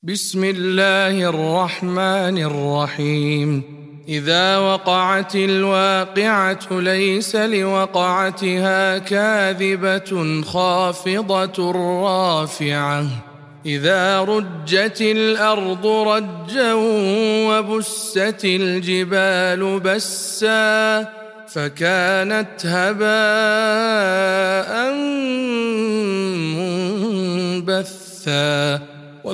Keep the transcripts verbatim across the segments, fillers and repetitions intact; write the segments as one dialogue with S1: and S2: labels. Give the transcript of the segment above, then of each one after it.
S1: بسم الله الرحمن الرحيم. إذا وقعت الواقعة ليس لوقعتها كاذبة خافضة رافعة إذا رجت الأرض رجا وبست الجبال بسا فكانت هباء منبثا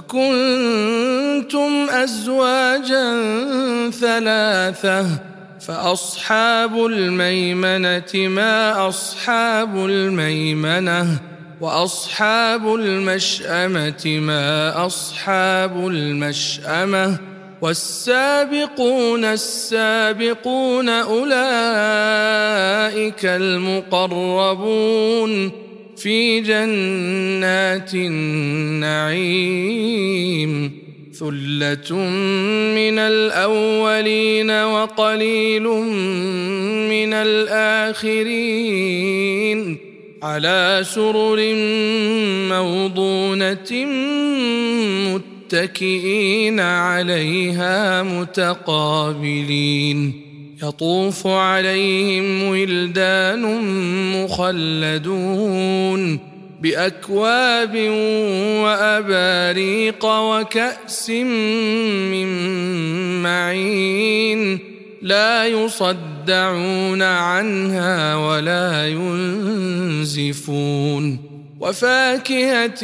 S1: وكنتم أزواجا ثلاثة فأصحاب الميمنة ما أصحاب الميمنة وأصحاب المشأمة ما أصحاب المشأمة والسابقون السابقون أولئك المقربون في جنات النعيم ثلة من الأولين وقليل من الآخرين على سرر موضونة متكئين عليها متقابلين يطوف عليهم ولدان مخلدون بأكواب وأباريق وكأس من معين لا يصدعون عنها ولا ينزفون وفاكهة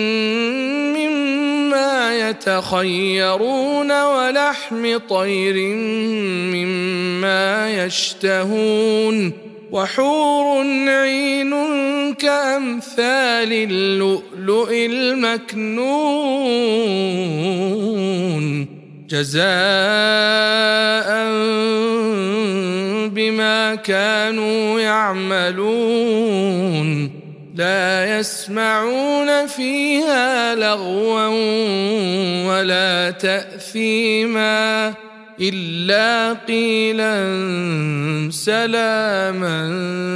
S1: مما يتخيرون ولحم طير مما يشتهون وحور عين كأمثال اللؤلؤ المكنون جزاء بما كانوا يعملون لا يسمعون فيها لغوا ولا تأثيما إلا قيلا سلاما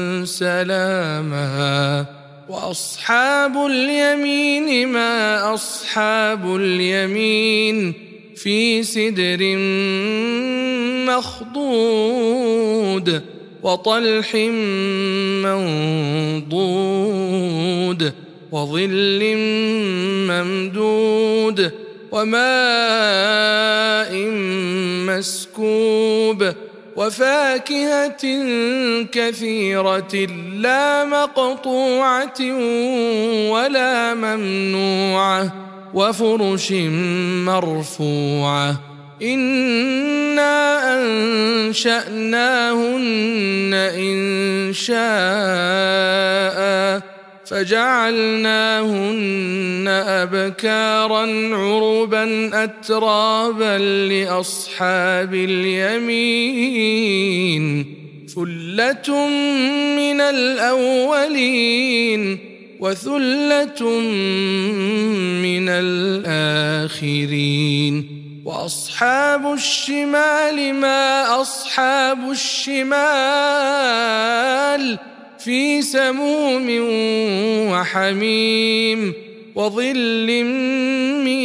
S1: سلاما وأصحاب اليمين ما أصحاب اليمين في سدر مخضود وطلح منضود وظل ممدود وماء مسكوب وفاكهة كثيرة لا مقطوعة ولا ممنوعة وفرش مرفوعة إنا أنشأناهن إنشاء فجعلناهن أبكارا عربا أترابا لأصحاب اليمين ثلة من الأولين وثلة من الآخرين وأصحاب الشمال ما أصحاب الشمال في سموم وحميم وظل من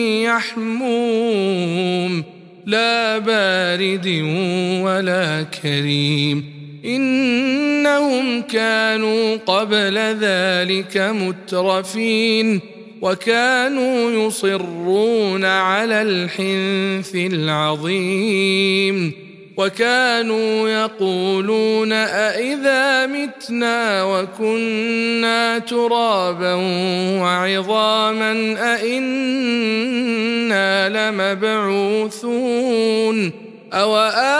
S1: يحموم لا بارد ولا كريم إنهم كانوا قبل ذلك مترفين وكانوا يصرون على الحنث العظيم وكانوا يقولون أإذا متنا وكنا ترابا وعظاما أإنا لمبعوثون أو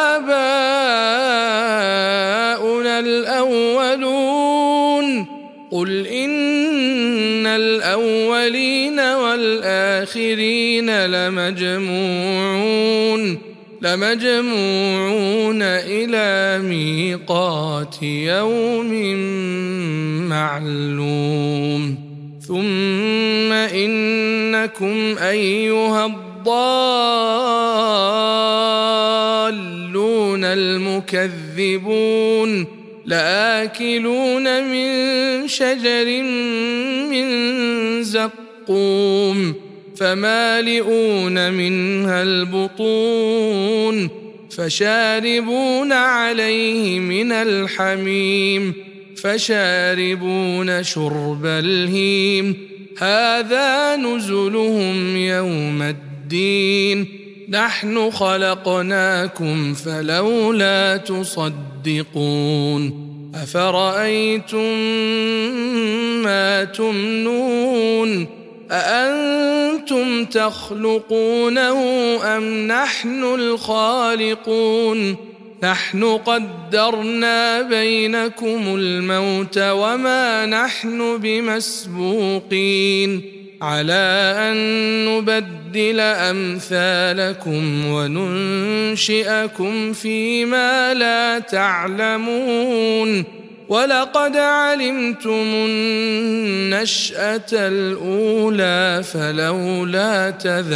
S1: آباؤنا الأولون قل إن الأولين والآخرين لمجموعون لمجموعون إلى ميقات يوم معلوم ثم إنكم أيها الضالون المكذبون لآكلون من شجر من زقوم فمالئون منها البطون فشاربون عليه من الحميم فشاربون شرب الهيم هذا نزلهم يوم الدين نحن خلقناكم فلولا تصدقون أفرأيتم ما تمنون أأنتم تخلقونه أم نحن الخالقون نحن قدرنا بينكم الموت وما نحن بمسبوقين على أن نبدل أمثالكم وننشئكم فيما لا تعلمون ولقد علمتم النشأة الأولى فلولا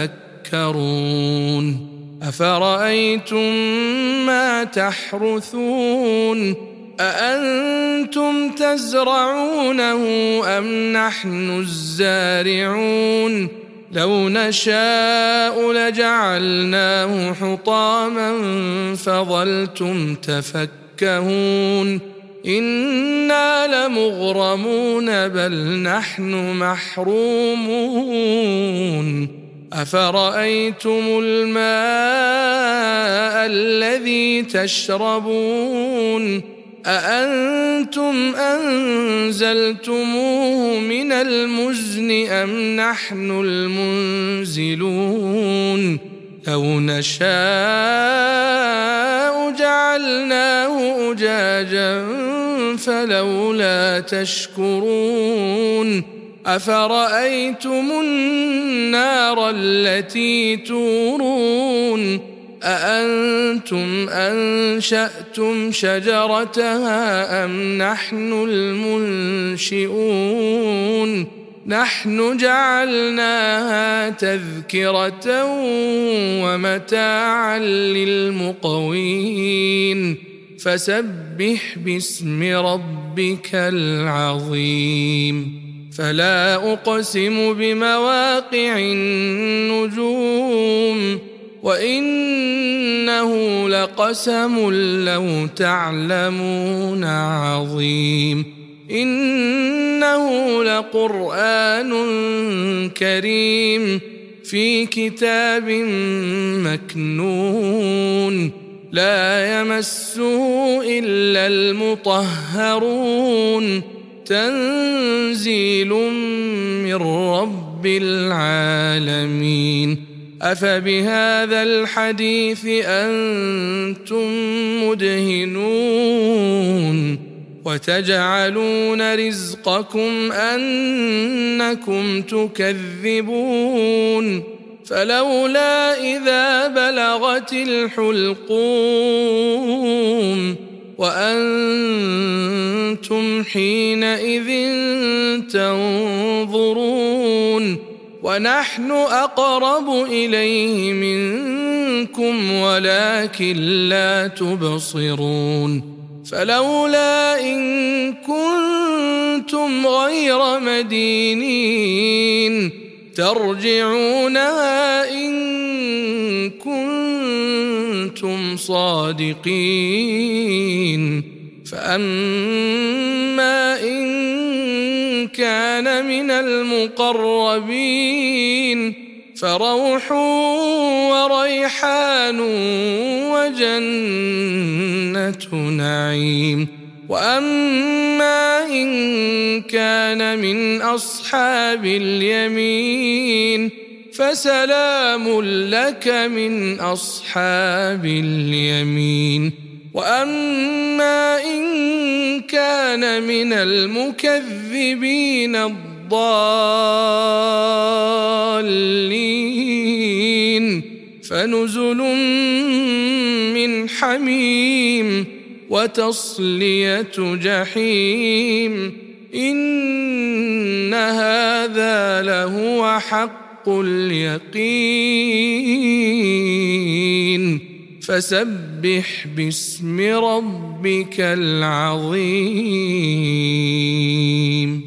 S1: تذكرون أفرأيتم ما تحرثون أأنتم تزرعونه أم نحن الزارعون لو نشاء لجعلناه حطاما فظلتم تفكهون إنا لمغرمون بل نحن محرومون أفرأيتم الماء الذي تشربون أأنتم أنزلتموه من المزن أم نحن المنزلون لو نشاء جعلناه أجاجا فلولا تشكرون أفرأيتم النار التي تورون أأنتم أنشأتم شجرتها أم نحن المنشئون نحن جعلناها تذكرة ومتاعا للمقوين فسبح باسم ربك العظيم فلا أقسم بمواقع النجوم وإنه لقسم لو تعلمون عظيم إنه لقرآن كريم في كتاب مكنون لا يمسه إلا المطهرون تنزيل من رب العالمين أفبهذا الحديث أنتم مدهنون وتجعلون رزقكم أنكم تكذبون فلولا إذا بلغت الحلقوم وأنتم حينئذ تنظرون ونحن أقرب إليه منكم ولكن لا تبصرون فلولا إن كنتم غير مدينين ترجعونها إن كنتم صادقين فأما إن كان من المقربين فروح وريحان وجنة نعيم وأما إن كان من أصحاب اليمين فسلام لك من أصحاب اليمين وأما إن كان من المكذبين الضالين فنزل من حميم وتصلية جحيم إن هذا لهو حق اليقين فسبح باسم ربك العظيم.